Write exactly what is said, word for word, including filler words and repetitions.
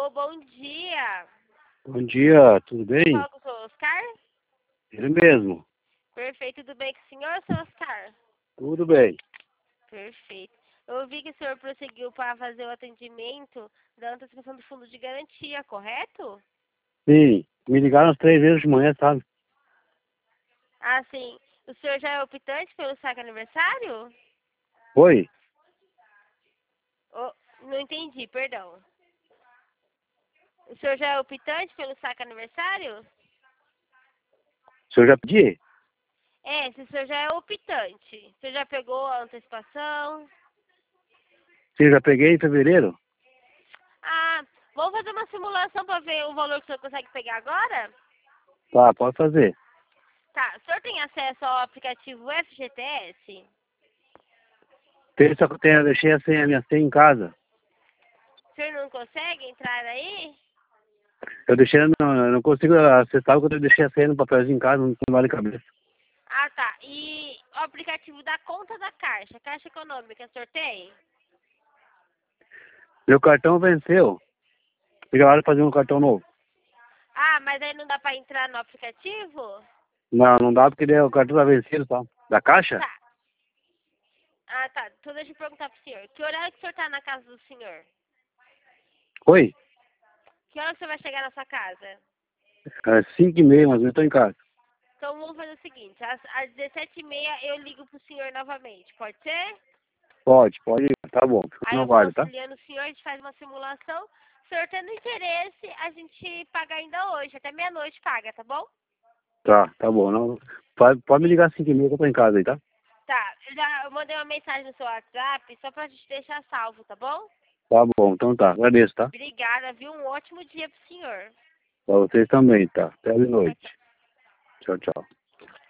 Alô, bom dia. Bom dia, tudo Eu bem? falo com o senhor Oscar? Ele mesmo. Perfeito, tudo bem com o senhor, senhor Oscar? Tudo bem. Perfeito. Eu vi que o senhor prosseguiu para fazer o atendimento da antecipação do fundo de garantia, correto? Sim, me ligaram as três vezes de manhã, sabe? Ah, sim. O senhor já é optante pelo saque aniversário? Oi, Oh, não entendi, perdão. O senhor já é optante pelo saque aniversário? o senhor já pedi? É, se o senhor já é optante. O senhor já pegou a antecipação? Sim, já peguei em fevereiro? Ah, vamos fazer uma simulação para ver o valor que o senhor consegue pegar agora? Tá, pode fazer. Tá, o senhor tem acesso ao aplicativo F G T S? Tem, só que eu tenho, eu deixei a, senha, a minha senha em casa. O senhor não consegue entrar aí? Eu deixei, não, eu não consigo acessar porque eu deixei a senha no papelzinho em casa, não tem vale cabeça. Ah, tá. E o aplicativo da conta da Caixa, Caixa Econômica, o senhor tem? Meu cartão venceu. Fica lá de fazer um cartão novo. Ah, mas aí não dá pra entrar no aplicativo? Não, não dá porque daí o cartão tá vencido, tá? Da caixa? Tá. Ah, tá. Então deixa eu perguntar pro senhor. Que horário que o senhor tá na casa do senhor? Oi? Que hora que você vai chegar na sua casa? É cinco e meia, mas eu tô em casa. Então vamos fazer o seguinte, às, às dezessete e meia eu ligo pro senhor novamente, pode ser? Pode, pode ir. Tá bom, fico Aí no eu vou aguardo, tá? auxiliando o senhor, a gente faz uma simulação. Se o senhor tendo interesse, a gente paga ainda hoje, até meia-noite paga, tá bom? Tá, tá bom. Não, pode, pode me ligar às cinco e meia que eu tô em casa aí, tá? Tá, eu já eu mandei uma mensagem no seu WhatsApp só pra gente deixar salvo, tá bom? Tá bom, então tá. Agradeço, tá? Obrigada, viu? Um ótimo dia pro senhor. Pra vocês também, tá? Até de Tchau, noite. tchau. Tchau, tchau.